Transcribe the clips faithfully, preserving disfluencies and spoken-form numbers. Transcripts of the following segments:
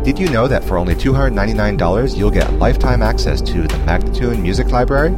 Did you know that for only two hundred ninety-nine dollars you'll get lifetime access to the Magnatune Music Library?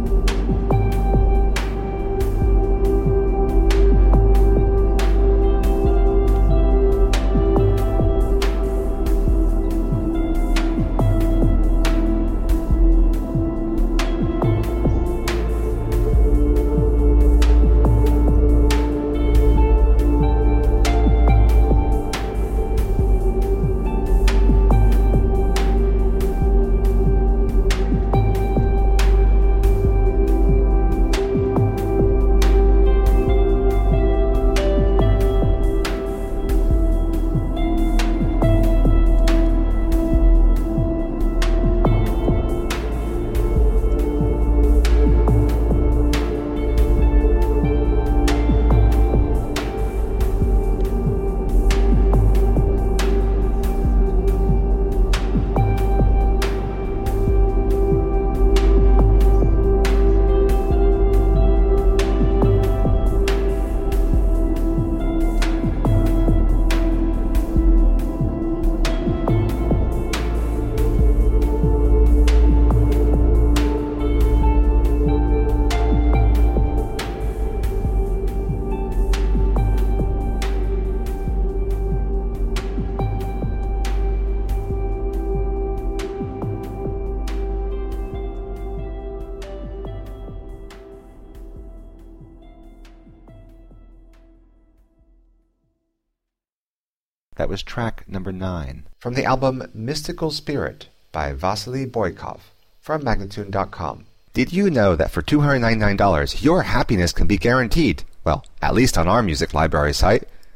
That was track number nine from the album Mystical Spirit by Vasily Boykov from Magnatune dot com. Did you know that for two hundred ninety-nine dollars your happiness can be guaranteed? Well, at least on our music library site.